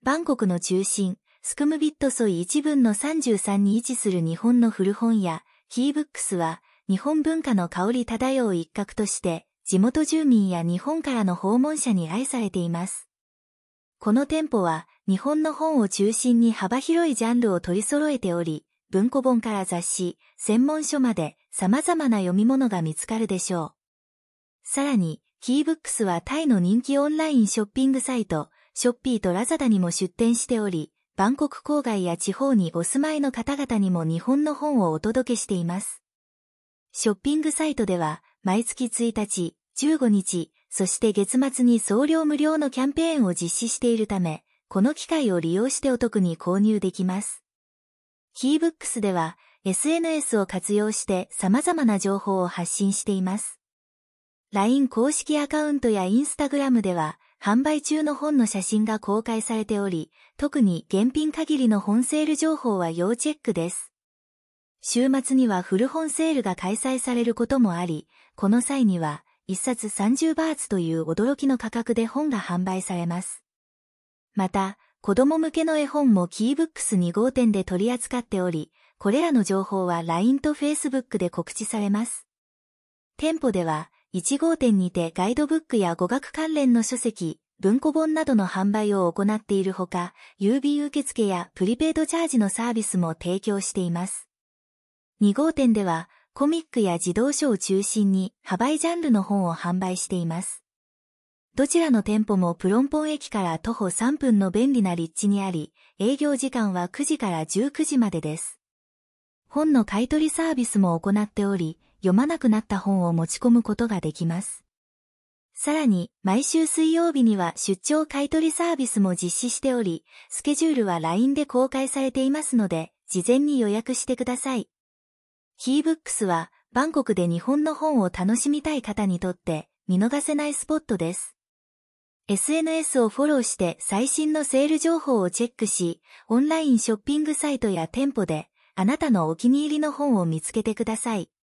バンコクの中心、スクムビットソイ1分の33に位置する日本の古本屋、キーブックスは、日本文化の香り漂う一角として、地元住民や日本からの訪問者に愛されています。この店舗は、日本の本を中心に幅広いジャンルを取り揃えており、文庫本から雑誌、専門書まで様々な読み物が見つかるでしょう。さらに、キーブックスはタイの人気オンラインショッピングサイト、ショッピーとラザダにも出店しており、バンコク郊外や地方にお住まいの方々にも日本の本をお届けしています。ショッピングサイトでは、毎月1日、15日、そして月末に送料無料のキャンペーンを実施しているため、この機会を利用してお得に購入できます。キーブックスでは SNS を活用して様々な情報を発信しています。LINE 公式アカウントや Instagram では販売中の本の写真が公開されており、特に現品限りの本セール情報は要チェックです。週末には古本セールが開催されることもあり、この際には1冊30バーツという驚きの価格で本が販売されます。また、子供向けの絵本もキーブックス2号店で取り扱っており、これらの情報は LINE と Facebook で告知されます。店舗では、1号店にてガイドブックや語学関連の書籍、文庫本などの販売を行っているほか、郵便受付やプリペイドチャージのサービスも提供しています。2号店では、コミックや児童書を中心に幅ジャンルの本を販売しています。どちらの店舗もプロンポン駅から徒歩3分の便利な立地にあり、営業時間は9時から19時までです。本の買取サービスも行っており、読まなくなった本を持ち込むことができます。さらに、毎週水曜日には出張買取サービスも実施しており、スケジュールは LINE で公開されていますので、事前に予約してください。キーブックスは、バンコクで日本の本を楽しみたい方にとって、見逃せないスポットです。SNS をフォローして最新のセール情報をチェックし、オンラインショッピングサイトや店舗であなたのお気に入りの本を見つけてください。